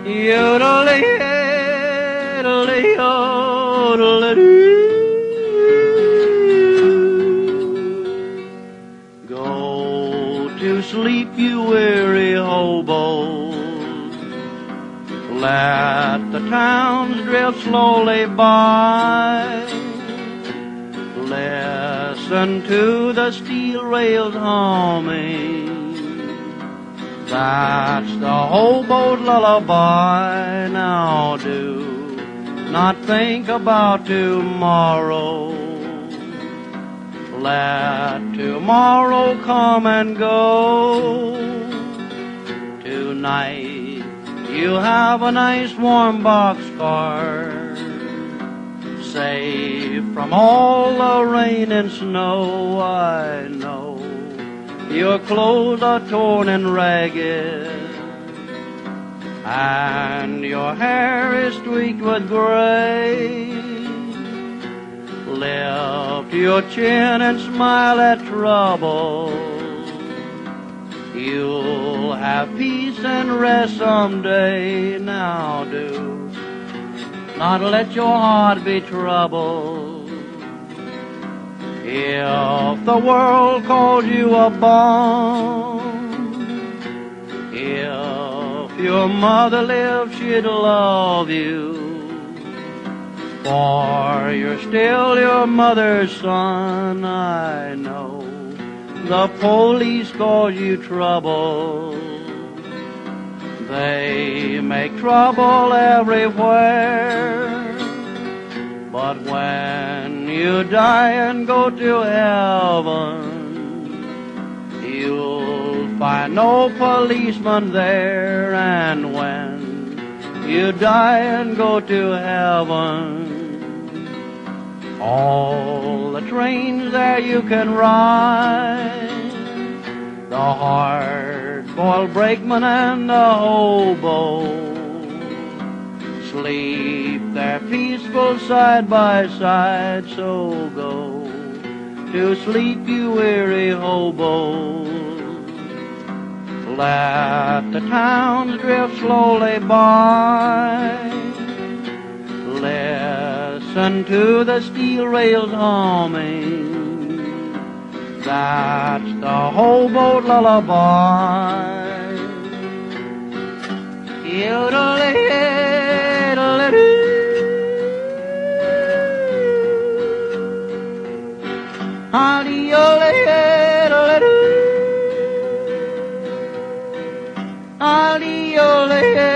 Go to sleep, you weary hobo. Let the towns drift slowly by. Listen to the steel rails humming. That's the hobo's lullaby. Now do not think about tomorrow. Let tomorrow come and go. Tonight you have a nice warm boxcar, safe from all the rain and snow. I know your clothes are torn and ragged, and your hair is streaked with gray. Lift your chin and smile at trouble. You'll have peace and rest someday. Now do not let your heart be troubled. If the world calls you a bum, if your mother lived, she'd love you. For you're still your mother's son. I know the police cause you trouble. They make trouble everywhere. But when you die and go to heaven, you'll find no policeman there. And when you die and go to heaven, all the trains there you can ride, the hard-boiled brakeman and the hobo, sleep there peaceful side by side. So go to sleep, you weary hobo. Let the towns drift slowly by. Listen to the steel rails humming. That's the hobo lullaby. Adiole,